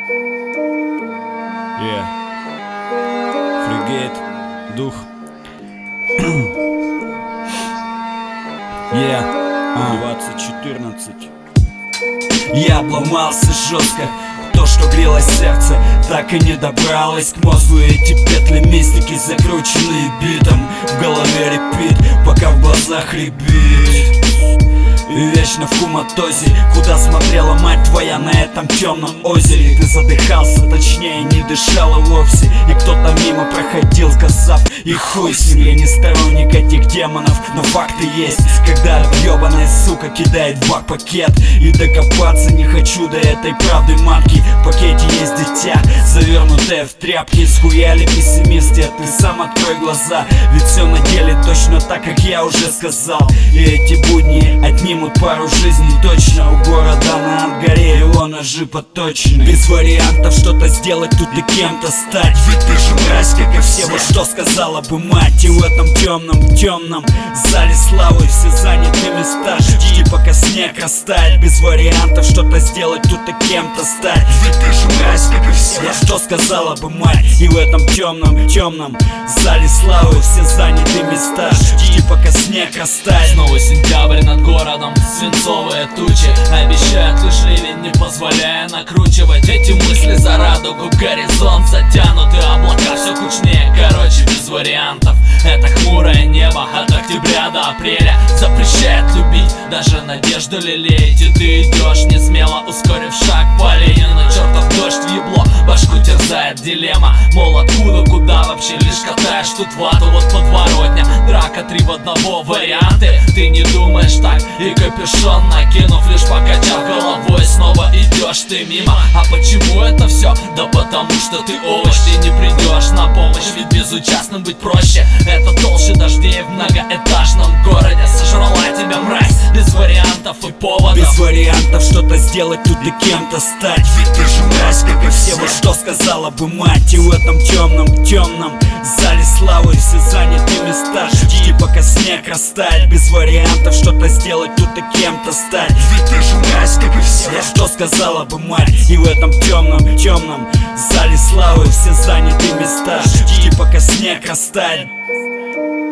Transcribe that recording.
Фригейт, дух. 2014. Я обломался жестко. То, что грело сердце, так и не добралось к мозгу. Эти петли мистики, закрученные битом. В голове репит, пока в глазах рябит. И вечно в куматозе, куда смотрела мать твоя на этом темном озере. Ты задыхался, точнее не дышала вовсе. И кто-то мимо проходил, сказав: и хуй с ним. Я не сторонник этих демонов, но факты есть. Когда объебаная сука кидает в бак пакет. И докопаться не хочу до этой правды матки. В пакете есть дитя, завернутое в тряпки. Схуяли пессимисты, а ты сам открой глаза. Ведь все на деле точно так, как я уже сказал. И эти будни отнимут пару жизней точно. У города на Ангаре его ножи поточены. Без вариантов что-то сделать тут и кем-то стать. Ведь ты же мразь, как и все. Вот что сказала бы мать. И в этом темном зале славы все заняты места. Жди, пока снег растает. Без вариантов что-то сделать тут и кем-то стать. Ведь ты же мразь, как и все. Вот что сказала бы мать. И в этом темном зале славы все заняты места. Жди, пока снег растает. Снова сентябрь над городом, свинцовые тучи обещают лишь ливень, не позволяя накручивать эти мысли за радугу. Горизонт затянуты, облака все кучнее. Короче, без вариантов. Это хмурое небо от октября до апреля запрещает любить, даже надежду лелеять. И ты идешь не смело, ускорив шаг по линии. На чертов дождь в ебло, башку терзает дилемма. Мол, откуда, куда вообще лишь катаешь тут вату. Вот подворотня, драка 3 в 1 варианты. Ты не думаешь так и капюшон накинув, лишь покачав головой, снова идешь ты мимо. А почему это все? Да потому что ты овощ. Ты не придешь на помощь, ведь безучастным быть проще. Это толще дождей в многоэтажном городе. Сожрала тебя мразь, без вариантов и поводов. Без вариантов что-то сделать тут и кем-то стать. Ведь ты же мразь, как и все. Вот что сказала бы мать. И в этом темном зале славы все заняты места. Жди, пока снег растает. Без вариантов что-то сделать тут и кем-то стать. Ведь ты же мразь, как и все. Вот что сказала бы мать. И в этом темном зале славы все заняты места. Жди, пока снег растает.